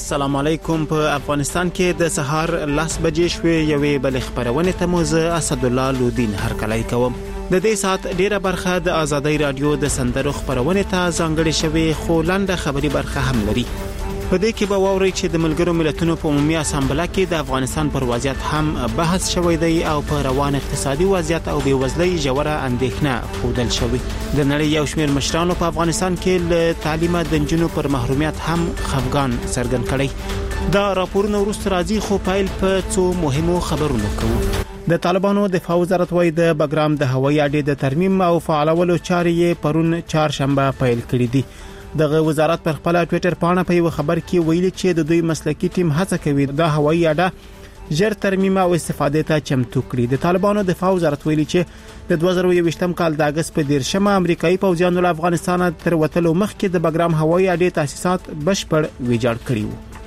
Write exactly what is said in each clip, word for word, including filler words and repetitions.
السلام علیکم. په افغانستان کې د سهار لاس بجې شوې یوې بل خبرونه ته موزه اسد الله لودین هرکلی کوم. د دې سات ډیره برخه د آزادۍ رادیو د سندرو خبرونه ته ځانګړې شوې خو لاندې خبري برخه هم لري. په دې کې به واوري چې د ملګرو ملتونو په عمومي اسامبله کې د افغانستان پر وضعیت هم بحث شوی دی او په روان اقتصادي وضعیت او بېوزلۍ ژوره اندېښنه ښودل شوې. د نړۍ یو شمېر مشرانو په افغانستان کې له تعلیمه د نجونو پر محرومیت هم خفګان څرګند کړی. دا راپورونه وروسته راځي خو پیل په څو مهمو خبرونو کوو. د طالبانو دفاع وزارت وايي د بګرام د هوایي اډې د ترمیم او فعالولو چارې پرون چهارشنبه پیل کړې دي. دغه وزارت پر خپل ټوئیټر پاڼه په یو خبر کې ویلي چې د دوی مسلکي ټیم هڅه کوي د هوایي اډه ژر ترمیم او استفادې ته چمتو کړي. د طالبانو دفاع وزارت ویلي چې د دوه زره یوویشتم کال د اگست په دیرشمه امریکایي پوځیانو له افغانستان تر وتلو مخکې د بګرام هوایي اډې تاسیسات بشپړ ویجاړ کړي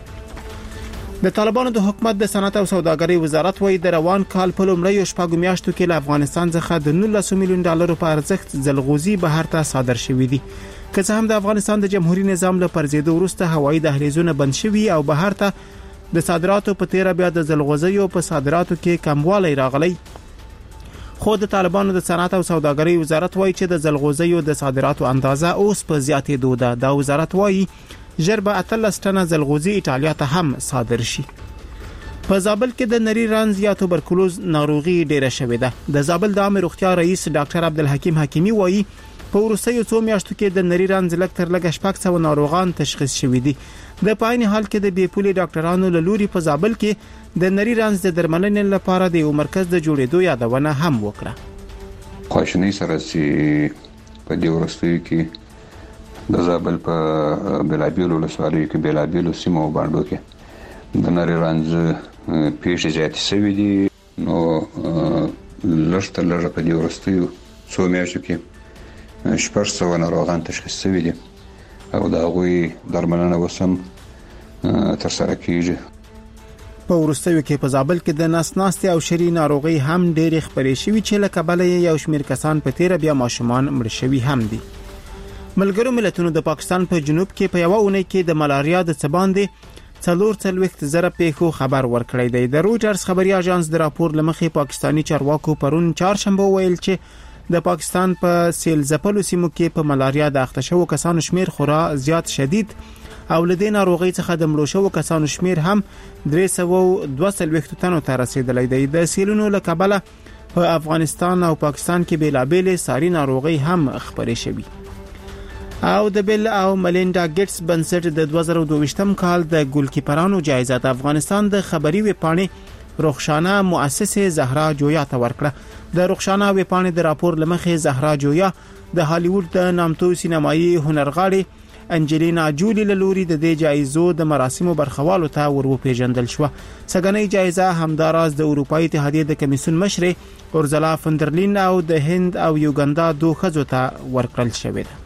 وو. د طالبانو د حکومت د صنعت او سوداګرۍ وزارت وايي د روان کال په لومړیو شپږو میاشتو کې له افغانستان څخه د نولس میلیون ډالرو په ارزښت ځلغوزي بهر ته صادر شوې دي. که څه هم د افغانستان د جمهوریت نظام له پرځېدو وروسته هوایي دهلیزونه بند شوي او بهر ته د صادراتو په تیر بیا د ځلغوزیو په صادراتو کې کموالی راغلی، خو د طالبانو د صنعت او سوداګرۍ وزارت وايي چې د ځلغوزیو د صادراتو اندازه اوس په زیاتېدو ده. دا وزارت وايي ژر به اتلس ټنه ځلغوزي ایټالیا ته هم صادر شي. په زابل کې د نری رنز یا توبرکلوز ناروغي ډیره شوې ده. د زابل د عامه روغتیا رئیس ډاکټر عبدالحکیم حکیمی وايي په وروستیو څو میاشتو کې د نری رنز لږ تر لږه شپږ سوه ناروغان تشخیص شوي دي. د پاین حال کې د بیپولي ډاکټرانو له لوري په زابل کې د نری رنز د درملنې لپاره د یو مرکز د جوړېدو یادونه هم وکړه. خواشنۍ سره چې په دې وروستیو کې د زابل په بلابیلو ولسوالیو کې بلابیلو سیمو باندې کې د نری رنز پیښې زیاتې شوې دي. نو لږ تر لږه په دې وروستیو څو میاشتو کې شپږ سوه ناروغان تشخیص شوي دي او د هغوی درملنه اوس هم ترسره کیږي. په وروستیو کې په زابل کې د نس ناستې او شری ناروغي هم ډېرې خپرې شوي چې له کبله یو شمېر کسان په تیره بیا ماشومان مړ شوي هم دي. ملګرو ملتونو د پاکستان په جنوب کې په یوه اونۍ کې د ملاریا د څه باندې څلور څلوېښت زره پیښو خبر ورکړی دی. د رویټرز خبري اژانس د راپور لمخې پاکستانی چارواکو پرون چهارشنبه ویل چې د پاکستان په پا سیل زپلو سیمو کې په ملاریا د اخته شوو کسانو شمیر خورا زیات شدید او لدې ناروغي څخه د مړو شوو کسانو شمیر هم درې سوه دوه څلوېښت تنو ته رسیدلی دی. د سیلونو له کبله په افغانستان او پاکستان کې بیلابېلې ساري ناروغي هم خپرې شوي. او د بیل او ملینډا ګیټس بنسټ د دوه زره دوه ویشتم کال د ګولکیپرانو جایزه د افغانستان د خبري ویبپاڼې رخشانه مؤسسه زهرا جویا ته ورکړه. د رخشانه ویبپاڼې د راپور لمخې زهرا جویا د هالیوډ د نامتو سینمایي هنرغاړي انجلینا جولی له لوري د دې جایزو د مراسمو برخوالو ته وروپېژندل شوه. سګنۍ جایزه همداراز د اروپایي اتحادیې د کمیسیون مشرې اورزلا فندرلین او د هند او یوګندا دوه ښځو ته ورکړل شوې ده.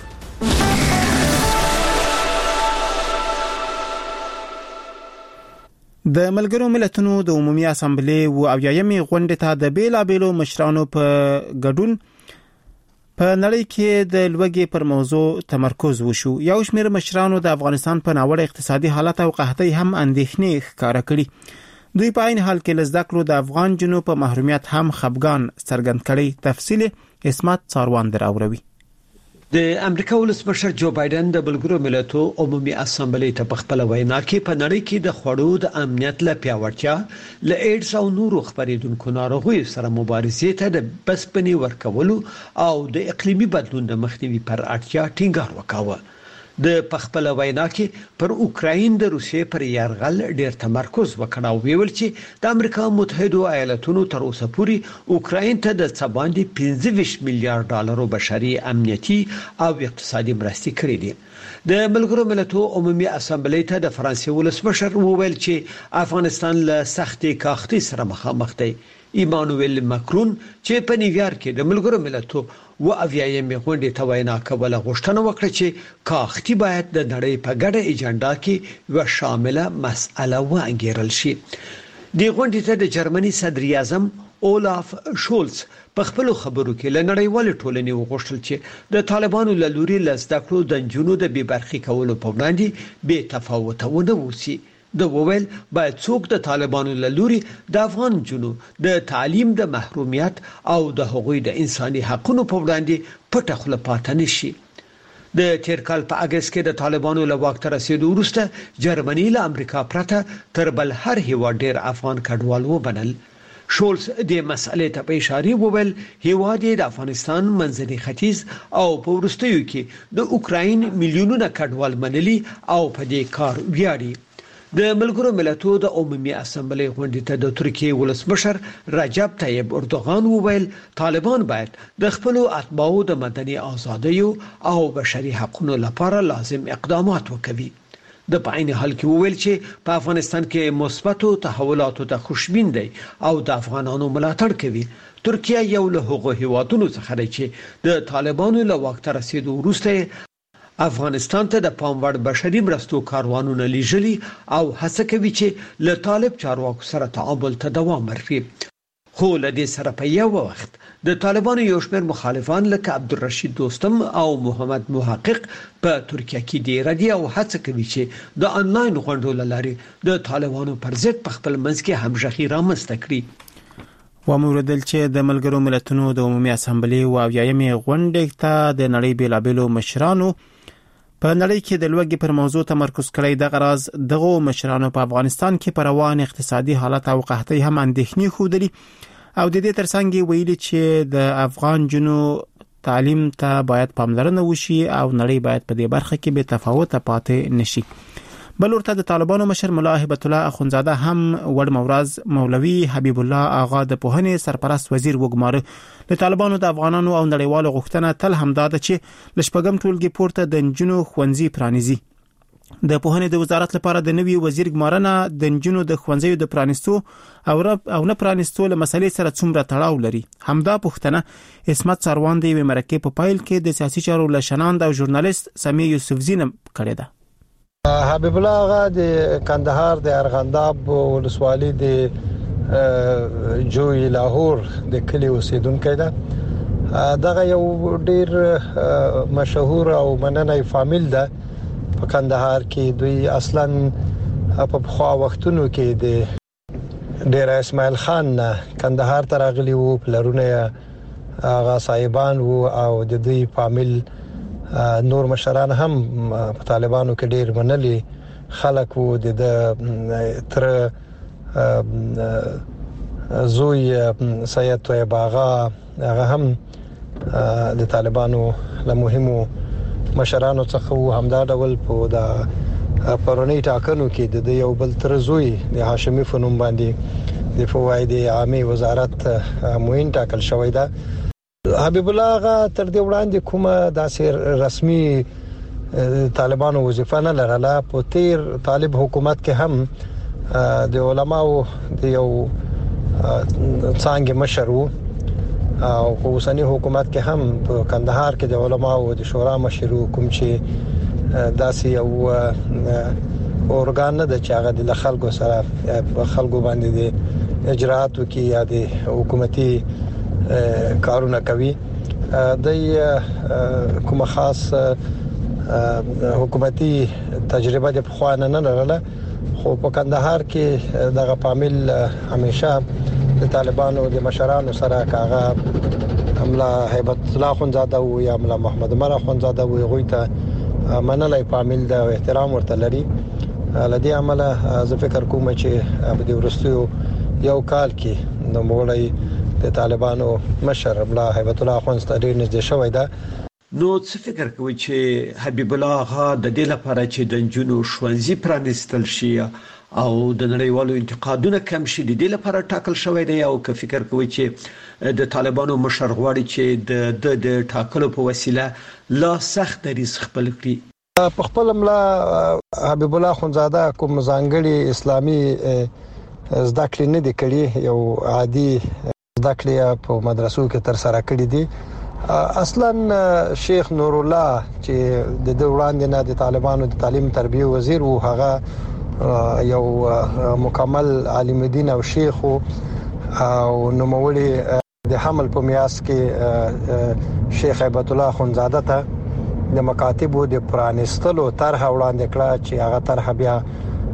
د ملګرو ملتونو د عمومي اسامبلې و اویایمې غونډې ته د بیلابېلو مشرانو په ګډون په نړۍ کې د لوږې پر موضوع تمرکز وشو. یو شمېر مشرانو د افغانستان په ناوړه اقتصادي حالت او قحطۍ هم اندېښنې ښکاره کړي. دوی په عین حال کې له زده کړو د افغان جنو په محرومیت هم خفګان څرګند کړي. تفصیل اسمت څاروان دراوروي. د امریکا ولسمشر جو بایدن د ملګرو ملتونو عمومي اسامبلې ته په خپل وینا کې په نړۍ کې د خوړو د امنیت لپاره پیاوړتیا له ایډز او نورو خپرېدونکو ناروغیو سره مبارزې ته د بسپنې ورکولو او د اقلیمي بدلون د مخنیوي پر اړتیا ټینګار وکاوه. د پخپل وینا کې پر اوکراین د روسیې پر یرغل ډیر تمرکز وکړ او ویل چې د امریکا متحده ایالاتونو تر اوسه پورې اوکراین ته د څه باندې پنځه ویشت میلیارډ ډالرو بشري امنیتي او اقتصادي مرستې کړې دي. د ملګرو ملتونو عمومي اسامبلې ته د فرانسې ولسمشر وویل چې افغانستان له سختې کاغتي سره مخامخ دی. ایمانوئل ماکرون چې په نیویارک کې د ملګرو ملتونو و اویایمې غونډې ته وینا کوله غوښتنه وکړه چې کاغتي باید د نړۍ په ګډه ایجنډا کې یو شامله مسأله وانګیرل شي. د غونډې ته د جرمني صدر اعظم اولاف شولز په خپل خبرو کې له نړیوال ټولنې وغوښتل چې د طالبانو له لوري له زده کړو د جنونو د بې برخې کولو په وړاندې بې تفاوت ونه وسی. د وویل باید څوک د طالبانو له لوري د افغان جنو د تعلیم د محرومیت او د حقوقي د انساني حقوقو په وړاندې پټه خوله پاتې نشي. د تیر کال په اگست کې د طالبانو له واک ته رسیدو وروسته جرمني له امریکا پرته تر بل هر هیواد ډیر افغان کډوال وبنل. شولز د مسئلې ته په اشاره وویل هیواد د افغانستان منځني ختیځ او په وروستیو کې د اوکراین میلیونونه کډوال منلي او په دې کار ویاړي. د ملګرو ملتونو د عمومي اسامبلې غونډې ته د ترکیې ولسمشر رجب طیب اردوغان وویل طالبان باید د خپل اتباعو د مدني ازادیو او بشري حقوقو لپاره لازم اقدامات وکړي. د پاین حال کې وویل چې په افغانستان کې مثبتو تحولاتو ته خوشبین دی او د افغانانو ملاتړ کوي. ترکیه یو له هغو هیوادونو څخه دی چې د طالبانو له واک ته رسیدو وروسته افغانستان ته د پام وړ بشري مرستو کاروانونه لیږلي او هڅه کوي چې له طالب چارواکو سره تعامل ته دوام ورکړي. خو له دې سره په یو وخت د طالبانو یو شمېر مخالفان لکه عبدالرشید دوستم او محمد محقق په ترکیه کې ډیر دي او هڅه کوي چې د انلاین غونډو له لارې د طالبانو پر ضد په خپل منځ کې همغږي رامنځته کړي. وموردل چې د ملګرو ملتونو د عمومي اسامبلې او اویایمې غونډې ته د نړۍ بیلابېلو مشرانو په نړۍ کې د لوږې پر موضوع تمرکز کړی. د غراض دغه مشرانو په افغانستان کې پر روان اقتصادي حالت او قحطۍ هم اندېښنې ښودلې او د دې ترڅنګ ویلي چې د افغان جنو تعلیم ته باید پاملرنه وشي او نړۍ باید په دې برخه کې به تفاوت پاتې نشي. بل ورته د طالبانو مشر ملا هبت الله اخونزاده هم وړ مورز مولوي حبیب الله آغا د پوهنې سرپرست وزیر وګماره د طالبانو د افغانانو او نړیوالو غوښتنه تل همدا ده چې لشپږم ټولګي پورته د نجونو ښوونځي پرانیزي. د پوهنې د وزارت لپاره د نوي وزیر ګمارنه د نجونو د ښوونځیو د پرانیستو او او نه پرانیستو له مسلې سره څومره تړاو لري. همدا پوښتنه اسمت سروان د یوې مرکې په پایل کې د سیاسي چارو لشناند او ژورنالیست سمیع یوسفزي نه کړې ده. حبیب الله آغا د کندهار د ارغنداب ولسوالۍ د جوی لاهور د کلی اوسیدونکو ده. دغه یو ډیر مشهور او مننه فامیل ده په کندهار کې. دوی اصلا په خوا وختونو کې د ډیر اسماعیل خان کندهار ته راغلي وو، پلرونه آغا صاحبان وو او د دوی فامیل نور مشران هم په طالبانو کې ډیر منلي خلک وو. د تر زوی سید طیب آغا هغه هم د طالبانو له مهمو مشرانو څخه وو. همدا ډول په د پرونی ټاکنو کې د یو بل تر زوی د هاشمي فنون باندې د فواید عامه وزارت معین ټاکل شوی ده. حبیب الله آغا تر دې وړاندې کومه داسې رسمي طالبانو وظیفه نه لرله. په تیر طالب حکومت کې هم د علماو د یو څنګه مشر وو او په اوسنی حکومت کې هم په کندهار کې د علماو د شورا مشر کوم چې داسې یو اورګان نه د چاغه د خلکو سره خلکو باندې د اجراتو کې یا د حکومتي کارونه کوي. د کوم خاص حکومتي تجربه د خوانه نه لرله، خو په کندهار کې دغه فامیل همیشه د طالبانو د مشرانو سره کاغه املا هیبت الله خونزاده او یا املا محمد عمر خونزاده وي غوي ته منلای فامیل د احترام ورته لري. لدی عمله زه فکر کوم چې په دې ورستیو یو کال کې د مولای د طالبانو مشر املا هیبت الله خونزاده ډیر نږدې شوی ده. نو څه فکر کوي چې حبیب الله آغا د دې لپاره چې د جنو ښوونځي پرانیستل شي او د نړیوالو انتقادونه کم شي د دې لپاره ټاکل شوی دی، او که فکر کوي چې د طالبانو مشر غواړي چې د د ټاکلو په وسیله لا سخت دریځ خپل کړي؟ په خپل املا حبیب الله خونزاده کوم ځانګړي اسلامي زده کړې نه دي کړې، یو عادي زده کړې په مدرسو کې تر سره کړې دي. اصلا شیخ نور الله چې د وړاندې نه د طالبانو د تعلیم تربیه وزیر وو، هغه یو مکمل عالم دین او شیخ او نوموړي د حمل په میاس کې شیخ هیبت الله خونزاده ته د مکاتب د پرانستلو طرح وړاندې کړه چې هغه طرح بیا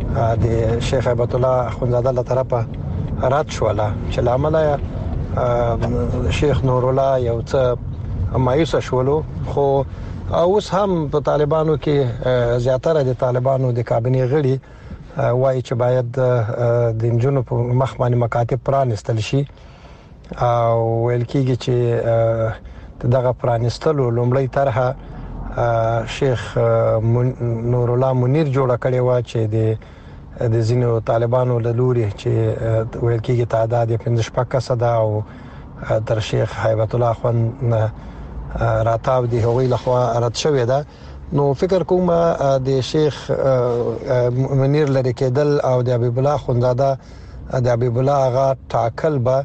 د شیخ هیبت الله اخوندزاده له طرفه رد شوله چې لامل شیخ نور الله یو څه مایوس شولو. خو اوس هم په طالبانو کې زیاتره د طالبانو د کابینه غړي وایي چې باید د انجونو په مخ باندې مکاتب پرانستل شي او ویل کېږي چې دغه پرانستلو لومړی طرحه شیخ نور الله منیر جوړ کړی و چې د د زینو طالبانو له لوري چې ویل کېږي تعداد پنځه شپږ کسه ده او تر شیخ هیبت الله خان راتاو دی هغوی لخوا رد شوې ده. نو فکر کوم د شیخ منیر لري کېدل او د حبیب الله خونزاده د حبیب الله هغه ټاکل به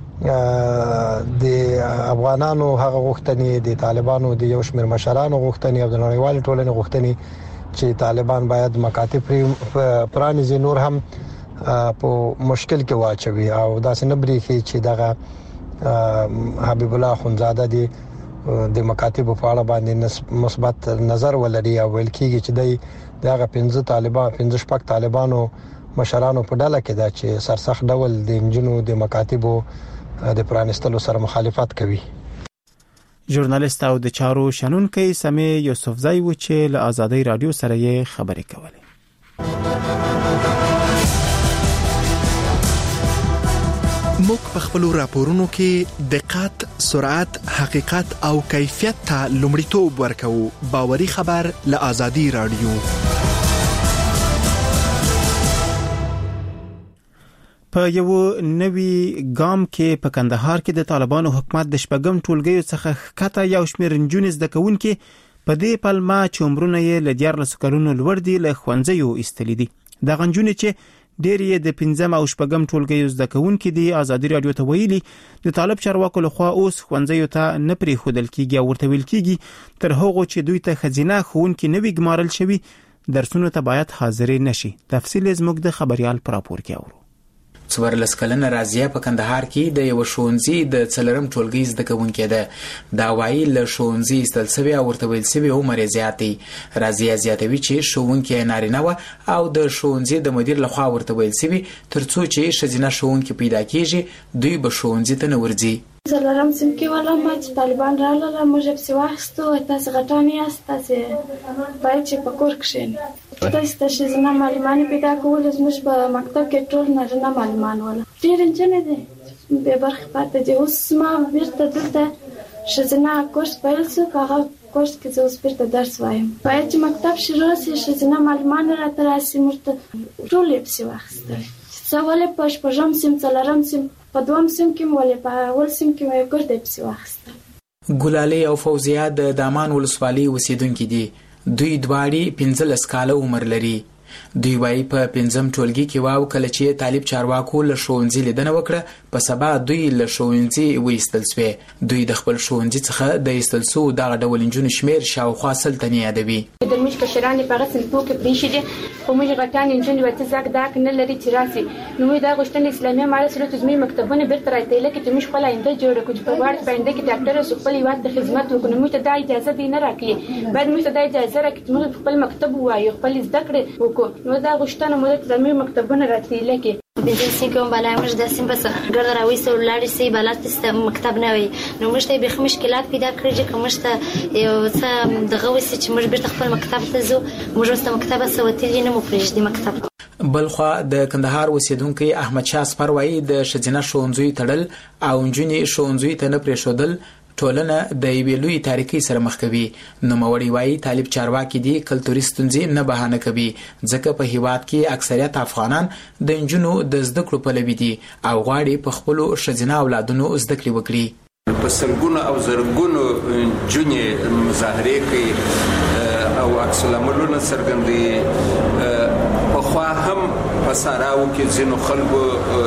د افغانانو هغه غوښتنې د طالبانو د یو شمېر مشرانو غوښتنې او د نړیوال ټولنې غوښتنې چې طالبان باید مکاتب پرانیزي نور هم په مشکل کې واچوي او داسې نه بریخي چې دغه حبیب الله خونزاده دی د مکاتب په اړه باندې مثبت نظر ولري او ویل کېږي چې دغه پنځه طالبان پنځه شپږ طالبانو مشرانو په ډله کې دا چې سرسخت ډول د انجنونو د مکاتبو د پرانستلو سره مخالفت کوي. ژورنالیست او د چارو شنونکي سمي یوسفزای و چې له آزادۍ رادیو سره یې خبرې کولې. موږ په خپل راپورونو کې دقت، سرعت، حقیقت او کیفیت ته لومړیتوب ورکوو. باوري خبر له آزادۍ رادیو. په یو نوی ګام کې په کندهار کې د طالبانو حکومت د شپږم ټولګیو څخه ښکته یو شمېر نجونې زده کوونکي په دې پلمه چې عمرونه یې له دیارلسو کلونو لوړ دي له ښوونځیو ایستلي دي. دغه نجونې چې ډېر یې د پنځم او شپږم ټولګیو زده کوونکي دي ازادي رادیو ته ویلي د طالب چارواکو لخوا اوس ښوونځیو ته نه پرېښودل کېږي او ورته ویل کېږي تر هغو چې دوی ته ښځینه ښوونکي نه وي ګمارل شوي درسونو ته باید حاضرې نشي. تفصیل یې زموږ د خبریال په راپور کې اورو. څوارلس کلنه رازیه په کندهار کې د یو ښوونځي د څلورم ټولګي زده کوونکې ده. دا وایي له ښوونځي ایستل سوي او ورته ویل سوي عمر یې زیات دی. رازیه زیاتوي چې ښوونکې نارینه وه او د ښوونځي د مدیر لخوا ورته ویل سوي تر څو چې ښځینه ښوونکې پیدا کېږي دوی به ښوونځي ته نه ورځي. څلورم صنف کې ولم چې طالبان راغلل موږ یې پسې واخیستو تاسې غټان یاست تاسې باید چې په کور کښېنئ. تاسې ته ښځینه معلمانې پیدا کول زموږ په مکتب کې ټول نارینه معلمان ول. ډېرې نجونې دي بې برخې پاتې دي. اوس ما بیرته دلته ښځینه کورس پیل شو په هغه کورس کې زه اوس بیرته درس وایم. باید چې مکتب شروع شي ښځینه معلمان راته راشي موږ ته ټول یې پسې واخیستل. څه ولې په شپږم صنف څلورم صنف په دوم صنف کې ولې په اول صنف کې مې ګرد پسې واخیستل. ګلالۍ او فوزیه د دامان ولسوالۍ اوسیدونکي دي. دوی دواړې پنځلس کاله عمر لري. دوی وايي په پنځم ټولګي کې واو کله چې طالب چارواکو له ښوونځي لیدنه وکړه په سبا دوی له ښوونځي وایستل سوي. دوی د خپل ښوونځي څخه د ایستل سو دغه ډول نجونې شمېر شاوخوا سل تنې یادوي. د موږ کشرانې په هغه صنفو کې پرېښي دي خو موږ غټان نجونې ورته زاک داک نه لري چې راسي. نو موږ دا غوښتنه اسلامي امارت سره زموږ مکتبونه بیرته راټیله کړي چې موږ خپله آینده جوړه کړو چې په وړ په آینده کې ډاکټر اوسو خپل هېواد ته خدمت وکړو. موږ ته دا اجازه دی نه راکړي. باید موږ ته دا اجازه راکړي چې موږ خپل مکتب ووایو خپل زده کړې وکړو. نو دا غوښتنه موږ ته زموږ مکتبونه راټیله کړي. بنځه سي کوم بلای موږ د سیم بس ګرد راويسو لاړ سي بلات مکتب نه وي. نو موږ ته به مشکلات پیدا کړی چې کوم ته یو څه دغه وسی چې موږ بیرته خپل مکتب ته ځو. موږ واست مکتب سوتې نه مو پرېږدي مکتب. بلخوا د کندهار اوسیدونکي احمد شاه سپروي د ښځینه ښوونځي تړل او نجونې ښوونځي ته نه پرېښودل ټولنه د یوې لوی تاریخي سره مخ کوي. نوموړی وایي طالب چارواکي دي کلتوري ستونزې نه بهانه کوي ځکه په هیواد کې اکثریت افغانان د نجونو د زده کړو پلوي دي او غواړي په خپلو ښځینه اولادونو زده کړې وکړي. په سلګونو او زرګونو نجونې مظاهرې کوي او عکس العملونه څرګندوي. پخوا هم په ساراو کې ځینو خلکو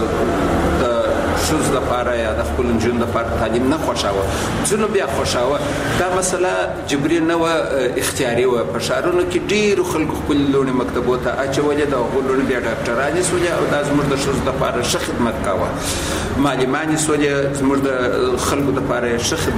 شوز لپاره یا د خپل نجونو لپاره تعلیم نه خوښاوه. ځینو بیا خوښاوه. دا مسله جبري نه وه اختیاري وه. په ښارونو کې ډېرو خلکو خپل لوڼې مکتبو ته اچولې د هغو لوڼې بیا ډاکټرانې سولې او دا زموږ د ښځو لپاره ښه خدمت کاوه. معلمانې سولې زموږ د خلکو لپاره ښه خدمت